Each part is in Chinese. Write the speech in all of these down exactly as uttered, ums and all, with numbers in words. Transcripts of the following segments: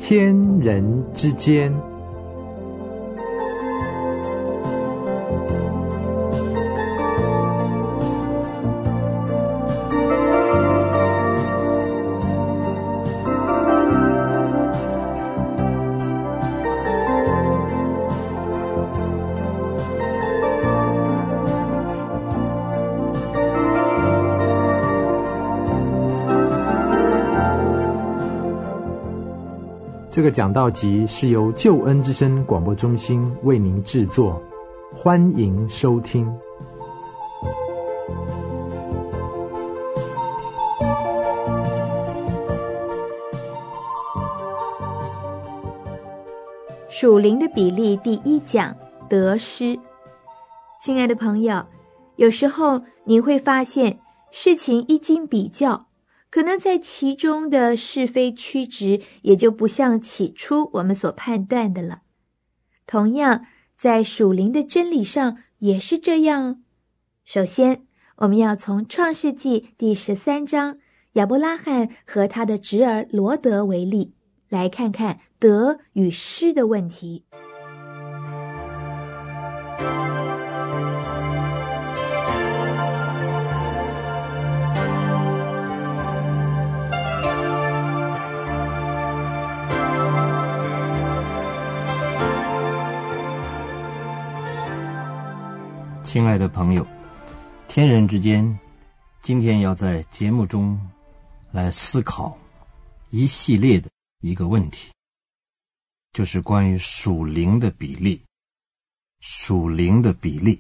天人之间。这个讲道集是由救恩之声广播中心为您制作，欢迎收听。 属灵的比例第一讲，得失。亲爱的朋友，有时候你会发现事情一经比较，可能在其中的是非曲直也就不像起初我们所判断的了。同样，在属灵的真理上也是这样。首先，我们要从创世纪第十三章亚伯拉罕和他的侄儿罗德为例，来看看得与失的问题。 亲爱的朋友，天人之间，今天要在节目中来思考一系列的一个问题，就是关于属灵的比例。属灵的比例，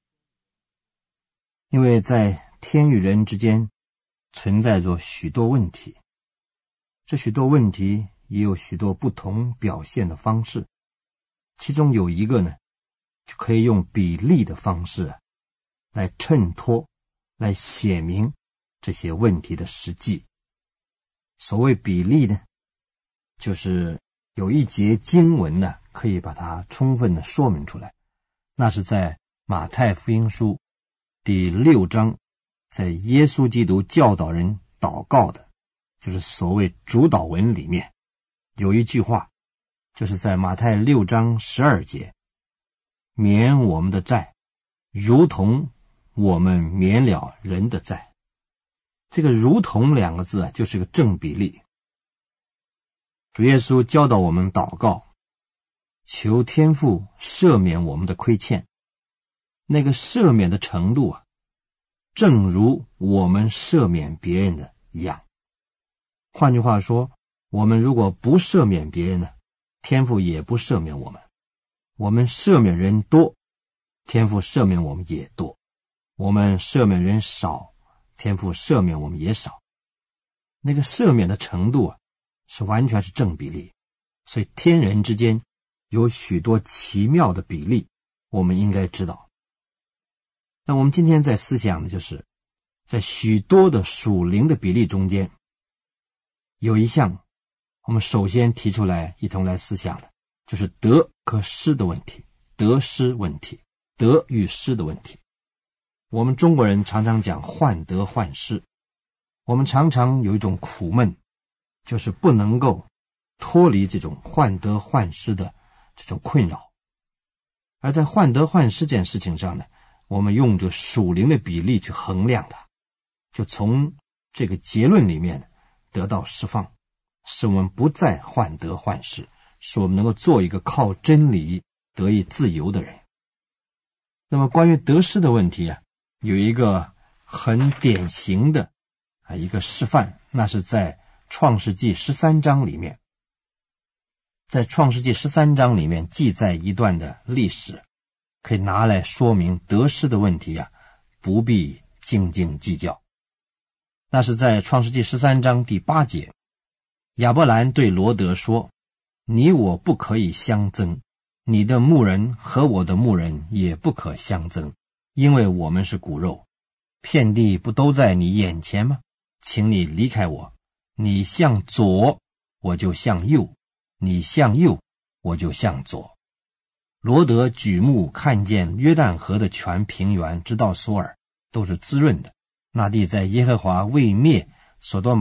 因为在天与人之间存在着许多问题，这许多问题也有许多不同表现的方式，其中有一个呢，就可以用比例的方式啊，来衬托，来写明这些问题的实际。所谓比例呢，就是有一节经文呢，可以把它充分的说明出来。那是在马太福音书第六章，在耶稣基督教导人祷告的，就是所谓主祷文里面，有一句话，就是在马太六章十二节，免我们的债，如同我们免了人的债。这个如同两个字啊，就是个正比例。主耶稣教导我们祷告，求天父赦免我们的亏欠，那个赦免的程度啊，正如我们赦免别人的一样。换句话说，我们如果不赦免别人呢，天父也不赦免我们。我们赦免人多，天父赦免我们也多；我们赦免人少，天父赦免我们也少。那个赦免的程度啊，是完全是正比例。所以天人之间有许多奇妙的比例，我们应该知道。那我们今天在思想的就是在许多的属灵的比例中间，有一项我们首先提出来一同来思想的，就是得和失的问题，得失问题，得与失的问题。我们中国人常常讲患得患失，我们常常有一种苦闷，就是不能够脱离这种患得患失的这种困扰。而在患得患失这件事情上呢，我们用着属灵的比例去衡量它，就从这个结论里面得到释放，使我们不再患得患失，使我们能够做一个靠真理得以自由的人。那么关于得失的问题啊，有一个很典型的啊一个示范，那是在创世纪十三章里面。在创世纪十三章里面记载一段的历史，可以拿来说明得失的问题啊，不必斤斤计较。那是在创世纪十三章第八节，亚伯兰对罗德说，你我不可以相争，你的牧人和我的牧人也不可相争，因为我们是骨肉，遍地不都在你眼前吗？请你离开我，你向左，我就向右，你向右，我就向左。罗德举目看见约旦河的全平原直到索尔都是滋润的，那地在耶和华未灭所多玛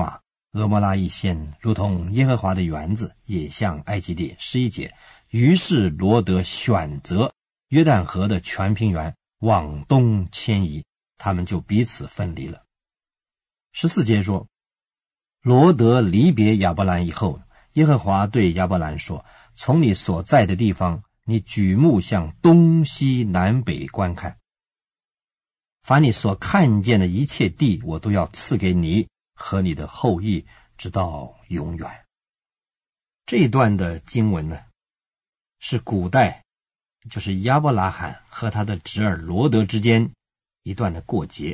俄摩拉一县如同耶和华的园子，也像埃及地。十一节，于是罗得选择约旦河的全平原往东迁移，他们就彼此分离了。十四节说，罗得离别亚伯兰以后，耶和华对亚伯兰说，从你所在的地方，你举目向东西南北观看，凡你所看见的一切地，我都要赐给你和你的后裔，直到永远。这一段的经文呢，是古代就是亚伯拉罕和他的侄儿罗得之间一段的过节。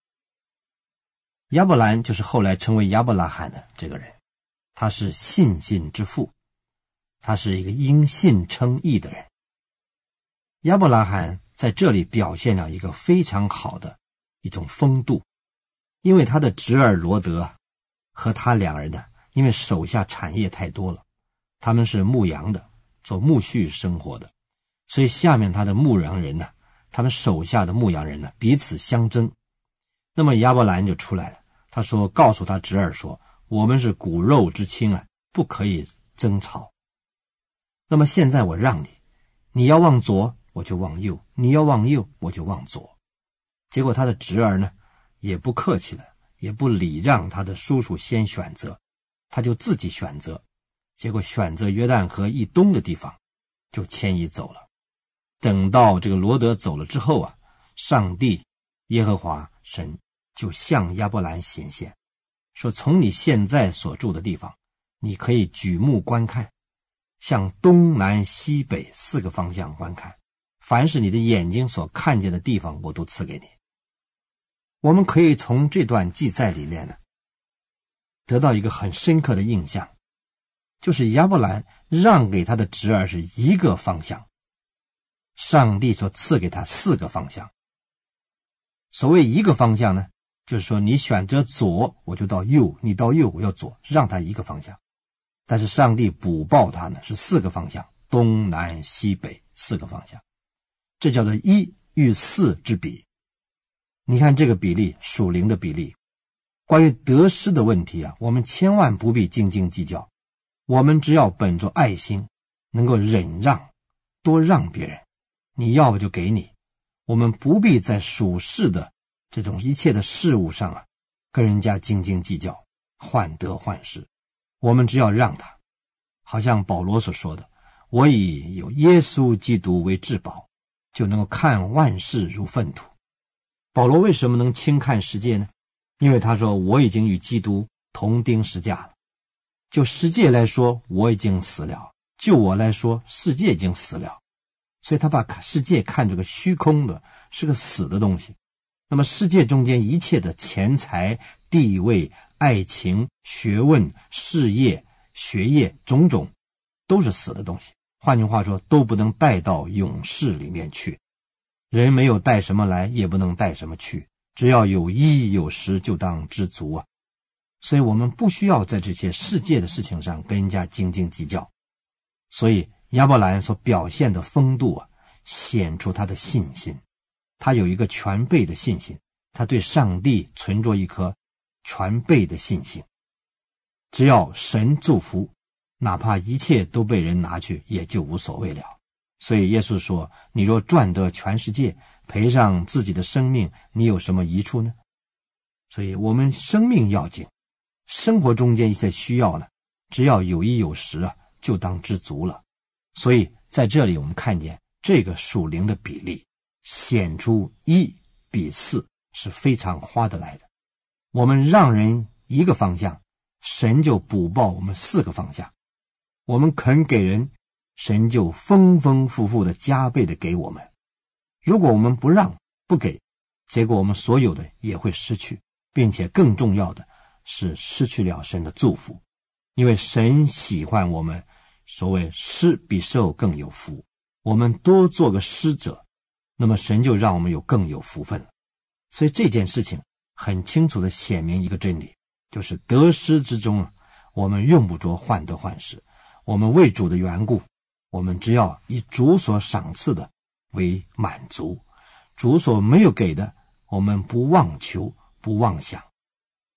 亚伯兰就是后来成为亚伯拉罕的这个人，他是信心之父，他是一个因信称义的人。亚伯拉罕在这里表现了一个非常好的一种风度，因为他的侄儿罗得和他两人呢，因为手下产业太多了，他们是牧羊的，做牧畜生活的，所以下面他的牧羊人呢，他们手下的牧羊人呢，彼此相争。那么亚伯兰就出来了，他说告诉他侄儿说，我们是骨肉之亲啊，不可以争吵。那么现在我让你，你要往左我就往右，你要往右我就往左。结果他的侄儿呢也不客气了，也不礼让他的叔叔先选择，他就自己选择，结果选择约旦河以东的地方就迁移走了。等到这个罗得走了之后啊，上帝耶和华神就向亚伯兰显现，说从你现在所住的地方，你可以举目观看，向东南西北四个方向观看，凡是你的眼睛所看见的地方，我都赐给你。我们可以从这段记载里面呢，得到一个很深刻的印象，就是亚伯兰让给他的侄儿是一个方向，上帝所赐给他四个方向。所谓一个方向呢，就是说你选择左我就到右，你到右我要左，让他一个方向。但是上帝补报他呢是四个方向，东南西北四个方向，这叫做一与四之比。你看这个比例，属灵的比例。关于得失的问题啊，我们千万不必斤斤计较，我们只要本着爱心，能够忍让，多让别人，你要不就给你。我们不必在属世的这种一切的事物上啊，跟人家斤斤计较，患得患失。我们只要让他，好像保罗所说的，我以有耶稣基督为至宝，就能够看万事如粪土。保罗为什么能轻看世界呢？因为他说我已经与基督同钉十架了。就世界来说，我已经死了，就我来说，世界已经死了。所以他把世界看这个虚空的，是个死的东西。那么世界中间一切的钱财、地位、爱情、学问、事业、学业，种种都是死的东西。换句话说，都不能带到永世里面去。人没有带什么来，也不能带什么去，只要有衣有食，就当知足啊。所以我们不需要在这些世界的事情上跟人家斤斤计较。所以亚伯兰所表现的风度啊，显出他的信心。他有一个全备的信心，他对上帝存着一颗全备的信心。只要神祝福，哪怕一切都被人拿去，也就无所谓了。所以耶稣说，你若赚得全世界，赔上自己的生命，你有什么益处呢？所以我们生命要紧，生活中间一些需要呢，只要有衣有食啊，就当知足了。所以在这里我们看见这个属灵的比例显出一比四是非常划得来的。我们让人一个方向，神就补报我们四个方向。我们肯给人，神就丰丰富富的加倍的给我们。如果我们不让不给，结果我们所有的也会失去，并且更重要的是失去了神的祝福。因为神喜欢我们，所谓施比受更有福，我们多做个施者，那么神就让我们有更有福分了。所以这件事情很清楚的显明一个真理，就是得失之中啊，我们用不着患得患失。我们为主的缘故，我们只要以主所赏赐的为满足，主所没有给的，我们不妄求不妄想。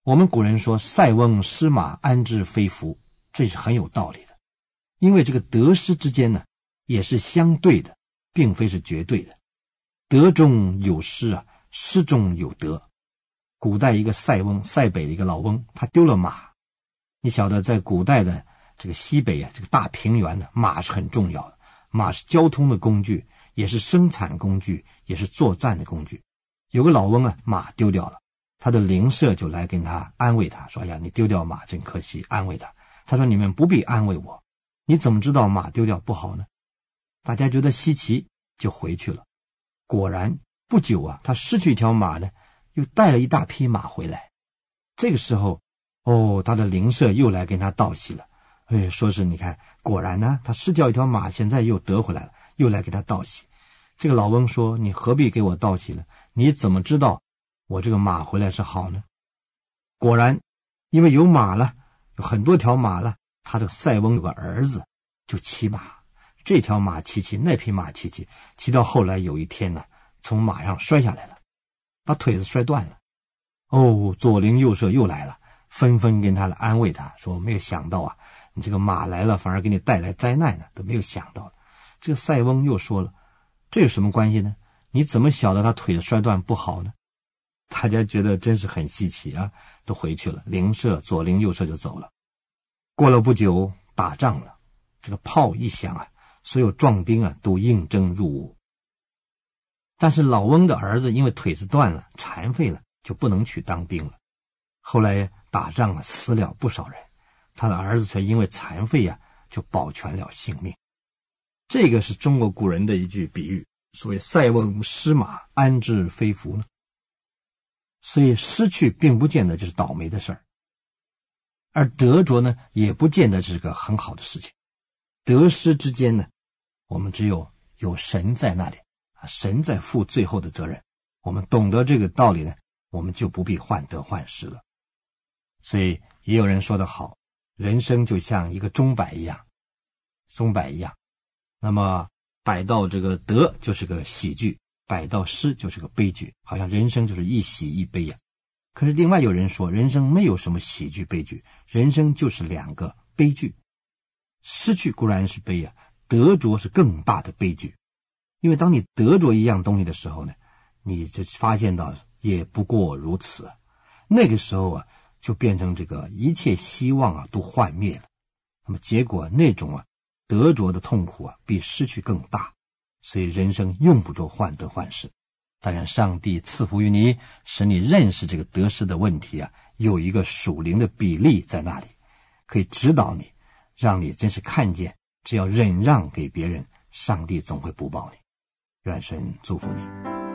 我们古人说塞翁失马安知非福，这是很有道理的。因为这个得失之间呢，也是相对的，并非是绝对的。得中有失啊，失中有得。古代一个塞翁，塞北的一个老翁，他丢了马。你晓得在古代的这个西北啊，这个大平原呢，马是很重要的。马是交通的工具，也是生产工具，也是作战的工具。有个老翁啊，马丢掉了，他的邻舍就来跟他安慰他说，哎呀，你丢掉马真可惜，安慰他。他说，你们不必安慰我，你怎么知道马丢掉不好呢？大家觉得稀奇，就回去了。果然不久啊，他失去一条马呢，又带了一大匹马回来。这个时候哦，他的邻舍又来跟他道喜了，哎，说是你看，果然呢，他失掉一条马，现在又得回来了，又来给他道喜。这个老翁说，你何必给我道喜呢？你怎么知道我这个马回来是好呢？果然因为有马了，有很多条马了，他的塞翁有个儿子就骑马，这条马骑骑，那匹马骑骑，骑到后来有一天呢，从马上摔下来了，把腿子摔断了。哦，左邻右舍又来了，纷纷跟他来安慰他说，没有想到啊，你这个马来了反而给你带来灾难呢，都没有想到。这个塞翁又说了，这有什么关系呢？你怎么晓得他腿摔断不好呢？大家觉得真是很稀奇啊，都回去了，邻舍左邻右舍就走了。过了不久，打仗了，这个炮一响啊，所有壮兵啊都应征入伍。但是老翁的儿子因为腿子断了，残废了，就不能去当兵了。后来打仗啊，死了不少人，他的儿子却因为残废啊，就保全了性命。这个是中国古人的一句比喻，所谓塞翁失马安知非福呢？所以失去并不见得就是倒霉的事儿，而得着呢，也不见得是个很好的事情。得失之间呢，我们只有有神在那里，神在负最后的责任。我们懂得这个道理呢，我们就不必患得患失了。所以也有人说得好，人生就像一个钟摆一样，钟摆一样。那么摆到这个得就是个喜剧，摆到失就是个悲剧，好像人生就是一喜一悲呀、啊。可是另外有人说，人生没有什么喜剧悲剧，人生就是两个悲剧。失去固然是悲啊，得着是更大的悲剧。因为当你得着一样东西的时候呢，你就发现到也不过如此啊。那个时候啊，就变成这个一切希望啊都幻灭了。那么结果那种啊得着的痛苦啊比失去更大，所以人生用不着患得患失。但愿上帝赐福于你，使你认识这个得失的问题啊，有一个属灵的比例在那里，可以指导你，让你真是看见，只要忍让给别人，上帝总会补报你。愿神祝福你。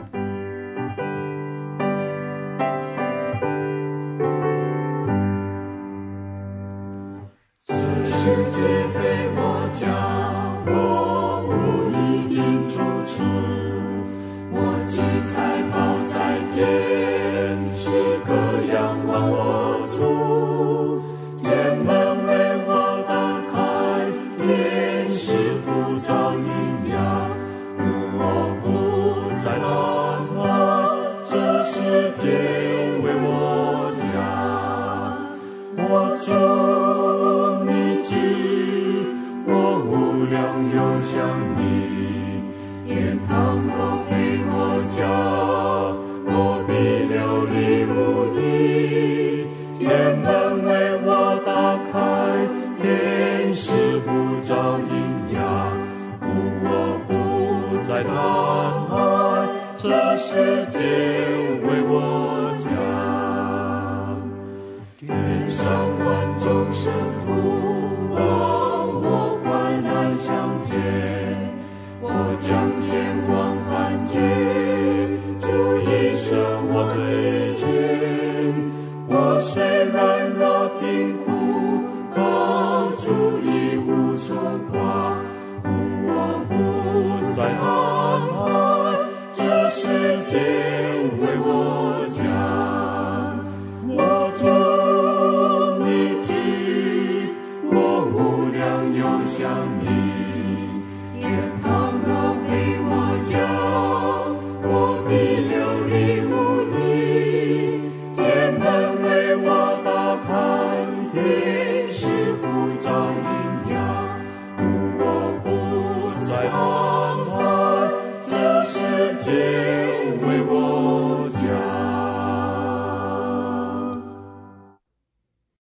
这世界非我家，我无一定住处，我积财宝在天，时刻仰望我主。天门为我打开，天使呼召阴阳，我不再彷徨，这世界为我家。我主你知，我无量又想你，天堂若非我家，我必流离无遗。天门为我打开，天使呼召阴阳，我不再彷徨，这世界为我家。天上万众生徒往我观难相见，我将前往欢聚，主一生我最前。我虽软弱贫苦，